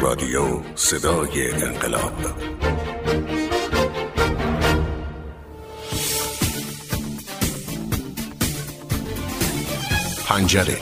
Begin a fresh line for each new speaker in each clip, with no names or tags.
رادیو صدای انقلاب. پنجره.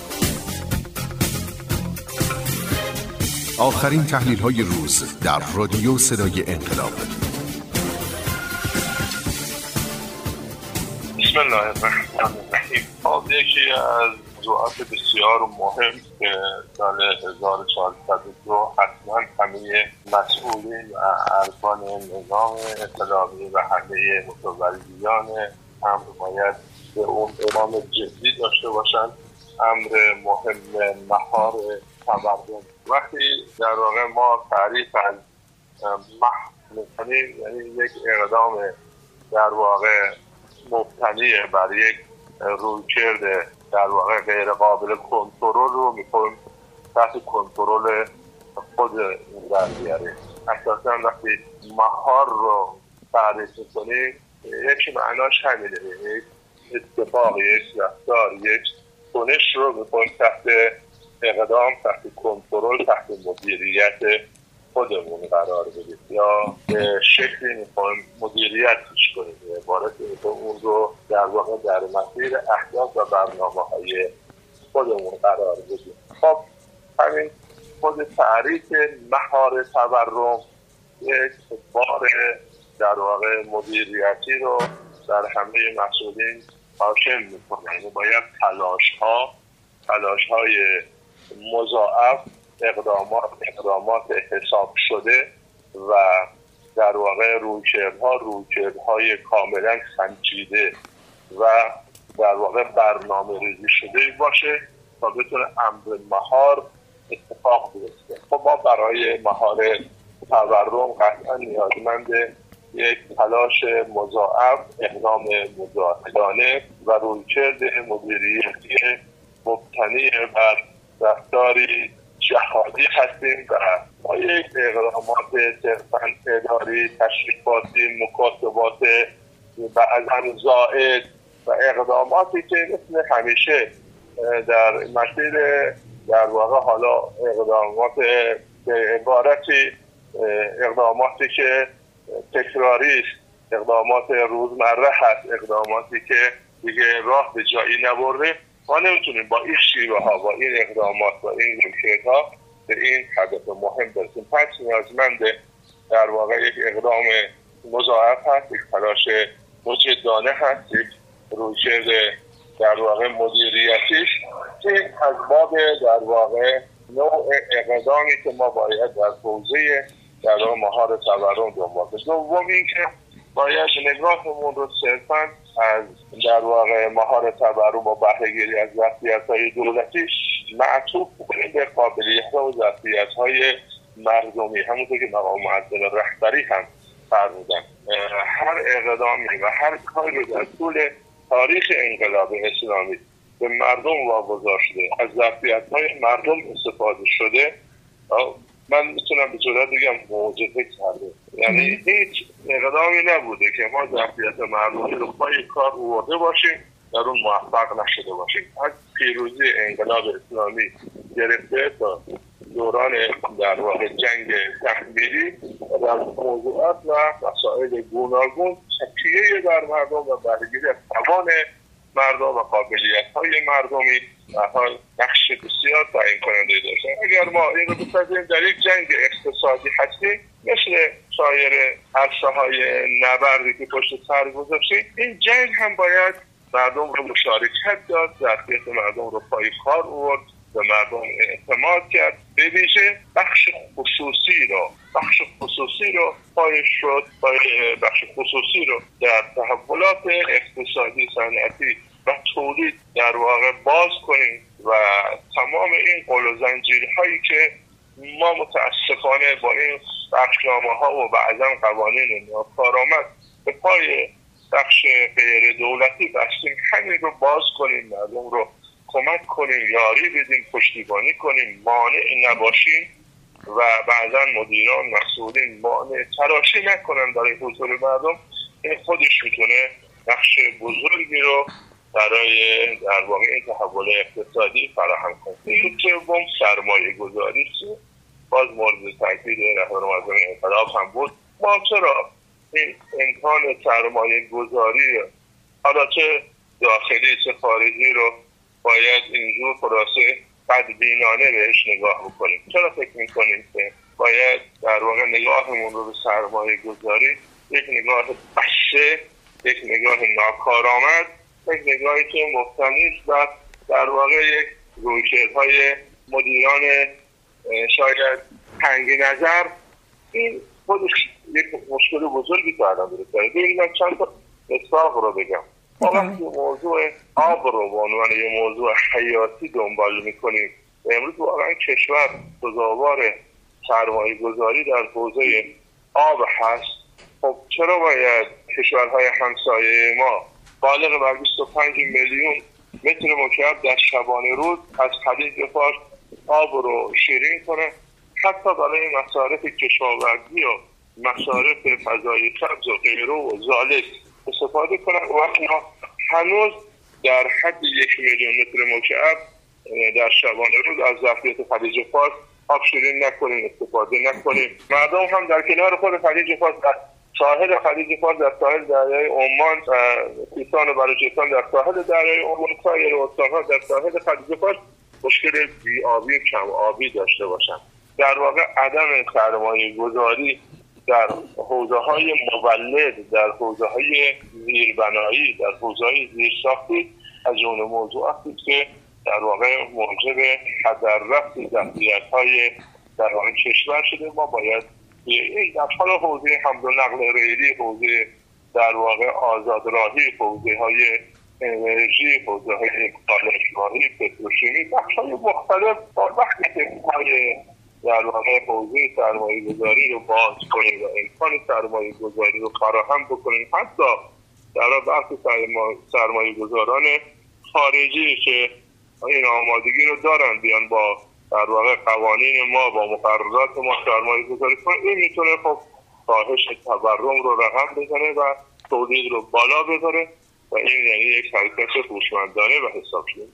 آخرین تحلیل‌های روز در رادیو صدای انقلاب.
بسم الله الرحمن الرحیم. یکی از موضوعات بسیار مهم که سال 1402 حتما همه مسئولین و ارکان نظام اسلامی و همه متولیان امر باید به اون اقدام جدی داشته باشند. امر مهم مهار تورم. وقتی در واقع ما تعریف از محو می‌کنیم، یعنی یک اقدام در واقع مبتنی بر یک رویکرد در واقع غیر قابل کنترل رو می‌کنیم تحت کنترل خود این در بیاره. اساساً وقتی مهار رو تعریف می‌کنیم یک معناش همینه، یک اتفاق، یک رفتار، یک کنش رو می‌کنیم تحت اقدام، تحت کنترل، تحت مدیریت خودمون قرار بدیم یا به شکلی می‌خوایم مدیریتش کنیم، عبارت اون رو در واقع در مسیر اهداف و برنامه‌های خودمون قرار بدیم. خب همین خود تعریف مهار تورم یک بار در واقع مدیریتی رو در همه مسئولین حاکم می‌کنه. یعنی باید تلاش‌های مضاعف، اقدامات حساب شده و در واقع رویکردهای کاملا سنجیده و در واقع برنامه ریزی شده باشه تا بتونه امر مهار اتفاق بیفته. خب ما برای مهار تورم قطعا نیازمند یک تلاش مضاعف، اقدام مجاهدانه و رویکرد مدیریتی مبتنی بر رفتاری جهادی هستیم و با یک اقدامات صرفاً اداری، تشریفاتی، مکاتبات بعضاً زائد و اقداماتی که مثل همیشه در مسیر در واقع حالا اقدامات به عبارتی اقداماتی که تکراری است، اقدامات روزمره هست، اقداماتی که دیگه راه به جایی نبرده، ما نمیتونیم با این شیوه ها، با این اقدامات، با این رویکردها به این هدف مهم برسیم. پس نیازمند در واقع یک اقدام مضاعف هست، یک تلاش مجدانه هست، یک رویکرد در واقع مدیریتیش که از باب در واقع نوع اقدامی که ما باید در حوزه در واقع مهار تورم دنبال کنیم. دوم این که باید نگاهمون رو صرفاً از در واقع مهار تورم و بهره‌گیری از ظرفیت‌های دولتی معطوف کنیم به قابلیت‌ها و ظرفیت‌های مردمی. همونطور که مقام معظم رهبری هم فرمودن، هر اقدامی و هر کاری در طول تاریخ انقلاب اسلامی به مردم واگذار شده، از ظرفیت‌های مردم استفاده شده، من میتونم به جرئت بگم معجزه کرده. یعنی هیچ اقدامی نبوده که ما ظرفیت مردمی رو پای کار آورده باشیم در اون موفق نشده باشیم. از پیروزی انقلاب اسلامی گرفته تا دوران در واقع جنگ تحمیلی در موضوعات و مسائل گوناگون تکیه بر مردم و بهره‌گیری از توان مردم و قابلیت‌های مردمی حال نقش بسیار تعیین کننده داشتن. اگر ما این رو بپذیریم در یک جنگ اقتصادی هستیم، مثل سایر عرصه‌های نبردی که پشت سر گذاشتیم، این جنگ هم باید مردم رو مشارکت داد، ظرفیت مردم رو پای کار آورد، به مردم اعتماد کرد، به ویژه بخش خصوصی رو پایش شد، بخش خصوصی رو در تحولات اقتصادی، صنعتی و تولید در واقع باز کنیم و تمام این قل و زنجیرهایی که ما متاسفانه با این بخشنامه‌ها و بعضا قوانین ناکارآمد به پای بخش غیر دولتی بستیم، همین رو باز کنیم، مردم رو کمک کنیم، یاری بدیم، پشتیبانی کنیم، مانع نباشیم و بعضا مدیران مسئولین مانع تراشی نکنن برای حضور مردم. این خودش میتونه نقش بزرگی رو برای در واقع این تحول اقتصادی فراهم کنه. این سوم سرمایه گذاری است. باز مورد تاکید رهبر معظم انقلاب هم بود. ما چرا این امکان سرمایه گذاری حالا چه داخلی چه خارجی رو باید اینجور خلاصه بدبینانه بهش نگاه بکنیم؟ چرا فکر میکنیم که باید در واقع نگاهمون رو به سرمایه گذاری یک نگاه بسته، یک نگاه ناکارآمد، یک نگاهی که مبتنی است و در واقع یک رویکردهای مدیران شاید تنگ نظر، این خودش یک مشکل بزرگی که الان داره. ببینید من چند تا مثال رو بگم. ما وقتی موضوع آب رو به عنوان یه موضوع حیاتی دنبال میکنیم، امروز واقعا کشور سزاوار سرمایه گذاری در حوزه آب هست. خب چرا باید کشورهای همسایه ما بالغ بر 25 میلیون متر مکعب در شبانه روز از خلیج فارس آب رو شیرین کنه، حتی برای مصارف کشاورزی و مصارف فضای سبز و غیره و زالک استفاده کنن، وقتی ما هنوز در حد 1 میلیون متر مکعب در شبانه روز از ظرفیت خلیج فارس آب شیرین نکنیم، استفاده نکنیم. مردم هم در کنار خود خلیج فارس، در ساحل خلیج فارس، در ساحل دریای عمان، سیستان و بلوچستان در ساحل دریای عمان، سایر استان‌ها در ساحل خلیج فارس مشکل بی‌آبی و کم آبی داشته باشند. در واقع عدم سرمایه گذاری در حوزه‌های مولد، در حوزه‌های زیربنایی، در حوزه‌های زیرساختی از جمله موضوعاتی که در واقع موجب هدررفت ظرفیت‌های در واقع کشور شده. ما باید این در حال حوزه حمل و نقل ریلی، حوزه در واقع آزادراهی، حوزه‌های انرژی، حوزه‌های کالاش‌راهی، پتروشیمی، بخش‌های مختلف وقتی که در واقع حوزه سرمایه گذاری رو باز کنیم و امکان سرمایه گذاری رو فراهم بکنیم، حتی در بحث سرمایه گذاران خارجی که این آمادگی رو دارن بیان با در واقع قوانین ما، با مقررات ما سرمایه گذاری کنن، این میتونه خب کاهش تورم رو رقم بزنه و تولید رو بالا ببره و این یعنی یک حرکت هوشمندانه و حسابی.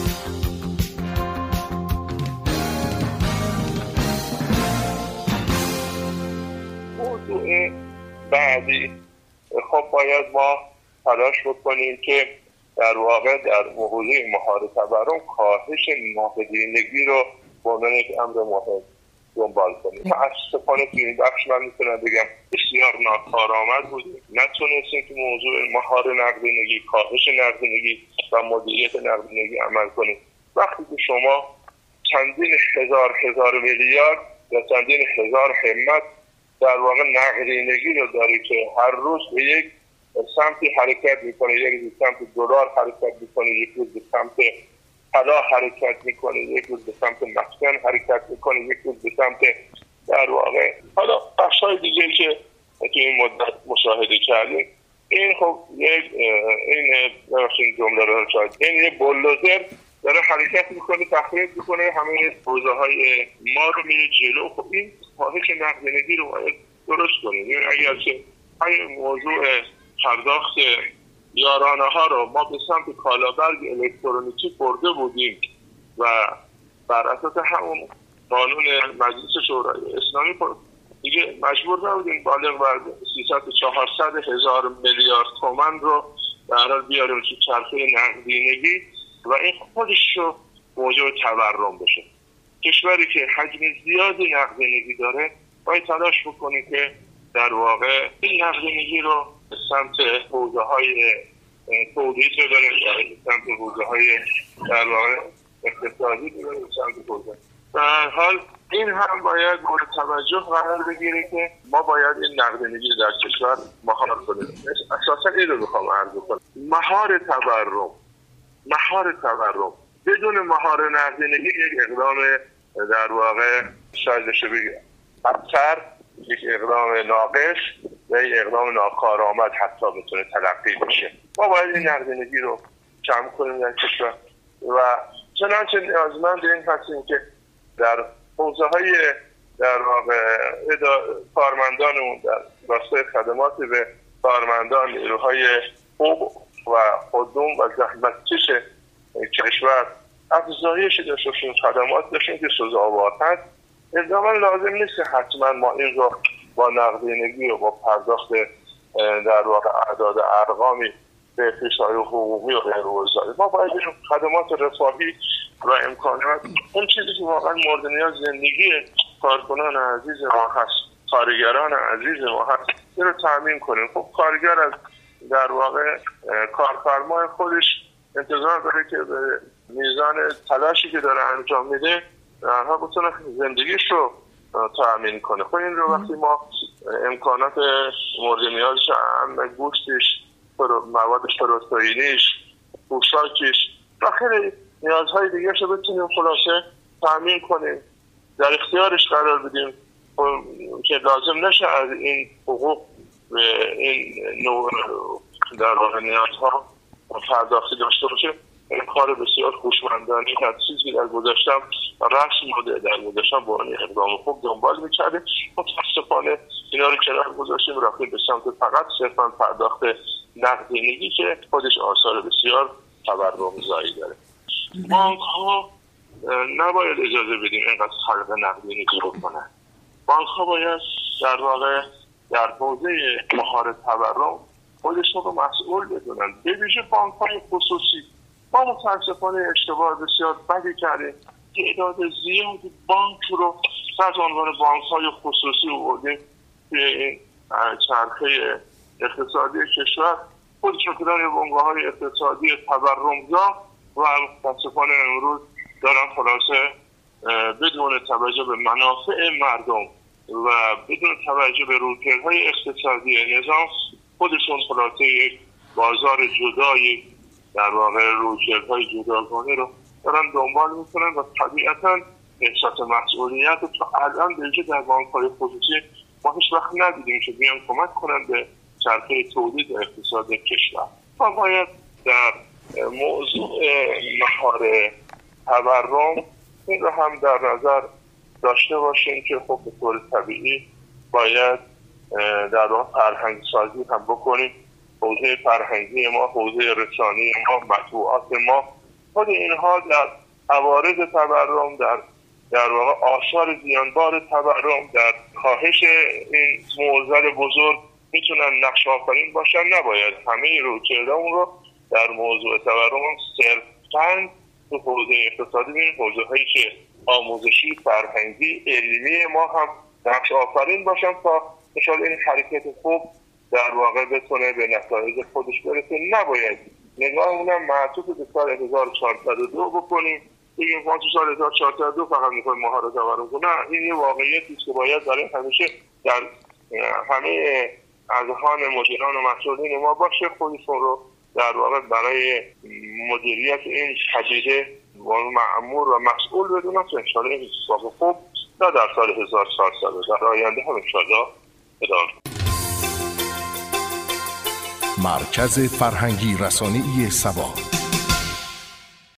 موضوع بعدی، خب باید ما تلاش بکنیم که در واقع در حوزه مهار تورم کاهش ناقدینگی رو به عنوان یک امر مهم دنبال کنیم. متاسفانه توی این بخش من میتونم بگم بسیار ناکارآمد بودیم، نتونستیم که موضوع مهار نقدینگی، کاهش نقدینگی و مدیریت نقدینگی عمل کنیم. وقتی که شما چندین هزار میلیارد یا چندین هزار همت در واقع نقدینگی رو داری که هر روز به یک سمتی حرکت میکنه، یک روز به سمت دلار حرکت میکنه، یک روز به سمت طلا حرکت میکنه، یک روز به سمت مسکن حرکت میکنه، یک روز به سمت در واقع حالا بخش‌های دیگه که تو این مدت مشاهده کردیم، این خب یک این جمله رو شاید این یک بولدوزر داره حرکت میکنه، تخریب میکنه همه حوزه‌های ما رو میره جلو. خب این کاهش نقدینگی رو باید درست کنیم. اگر که همین موضوع پرداخت یارانه ها رو ما به سمت کالابرگ الکترونیکی برده بودیم و بر اساس همون قانون مجلس شورای اسلامی دیگه مجبور نبودیم بالغ بر 300-400 هزار میلیارد تومان رو در حال بیاریم تو چرخه نقدینگی و این خودش رو موجب تورم بشه. کشوری که حجم زیادی نقدینگی داره باید تلاش بکنه که در واقع این نقدینگی رو به سمت حوزه‌های تولید ببره، به سمت حوزه‌های در واقع اقتصادی ببره، به سمت حوزه. در حال این هم باید مورد توجه قرار بگیره که ما باید این نقدینگی در کشور مهار کنیم. اساساً این رو میخوام عرض کنم. مهار تورم بدون مهار نقدینگی یک اقدام در واقع شاید بشه بگه بدتر، یک اقدام ناقص و یک اقدام ناکارآمد حتی بتونه تلقی بشه. ما باید این نقدینگی رو کم کنیم در کشور و چنانچه نیازمند این هستیم که در حوزه‌های در واقع کارمندانمون در راستای خدمات به کارمندان، نیروهای خوب و خودم و زحمتکش کشور افزایش داشته باشیم، خدمات داشتیم که سزاوار هست الزاما لازم نیست حتما ما این رو با نقدینگی و با پرداخت در واقع اعداد ارقامی به پیش‌های حقوقی و غیر وزاری. ما باید این خدمات رفاهی و امکانات، اون چیزی که واقعا مورد نیاز زندگی کارکنان عزیز ما هست، کارگران عزیز ما هست، این رو تامین کنیم. خب کارگر از در واقع کارفرمای خودش انتظار داره که به میزان تلاشی که داره انجام میده ها بتونه زندگیش رو تامین کنه. خب این رو وقتی ما امکانات مورد نیازش هم گوشتش، موادش، پروتئینیش، پوشاکش و خیلی نیازهای دیگه رو بتونیم خلاصه تامین کنیم، در اختیارش قرار بدیم که لازم نشه از این حقوق به این نوع در واقع نیازها پرداختی داشته باشه. این کار بسیار خوشمندانه که چیزی در گذاشتم رسم بوده، در گذاشتم با این اقدام خوب دنبال میکرده. متاسفانه اینا رو کنار گذاشتیم، رفتیم به سمت فقط صرفا پرداخت نقدینگی که خودش آثار بسیار تورم‌زایی داره. بانک ها نباید اجازه بدیم اینقدر خلق نقدینگی رو کنن. بانک ها باید در واقع در حوزه مهار تورم خودشون رو مسئول بدونن، به ویژه بانک های خصوصی. ما متاسفانه اشتباه بسیار بدی کردیم که تعداد زیادی بانک رو از عنوان بانک های خصوصی آوردیم توی این چرخه اقتصادی کشور، خودشون که دارن بنگاه‌های اقتصادی تورمزا و متاسفانه امروز دارن خلاصه بدون توجه به منافع مردم و بدون توجه به رویکردهای اقتصادی نظام خودشون خلاصه یک بازار جدای در واقع رویکردهای جداگانه رو دارن دنبال میکنن و طبیعتا احساس مسئولیت رو تا الان به ویژه در بانک‌های خصوصی ما هیچ وقت ندیدیم که بیان کمک کنن به چرخه تولید و اقتصاد کشور. ما باید در موضوع مهار تورم این رو هم در نظر داشته باشیم که خب به طور طبیعی باید در واقع فرهنگ سازی هم بکنیم. حوزه فرهنگی ما، حوزه رسانه‌ای ما، مطبوعات ما، خود اینها در عوارض تورم، در واقع آثار زیانبار تورم، در کاهش این معضل بزرگ میتونن نقش آفرین باشن. نباید همه رویکردامون رو در موضوع تورم صرفاً تو حوزه اقتصادی ببینیم، حوزه‌هایی که آموزشی، فرهنگی، علمی ما هم نقش آفرین باشن تا مثلا این حرکت خوب در واقع بتونه به نتایج خودش برسه. نباید نگاهمونم معطوف به سال 1402 بکنیم، بگیم ما تو سال 1402 فقط میخوایم مهار تورم کنیم. نه، این یه واقعیتی است که باید برای همیشه در همه اذهان مدیران و مسئولین ما باشه. خودشون رو در واقع برای مدیریت این پدیده مأمور و مسئول بدونن که انشاءالله این اتفاق خوب نه در سال 1400 در آینده هم انشاءالله ادامه.
مرکز فرهنگی رسانه‌ای سبا.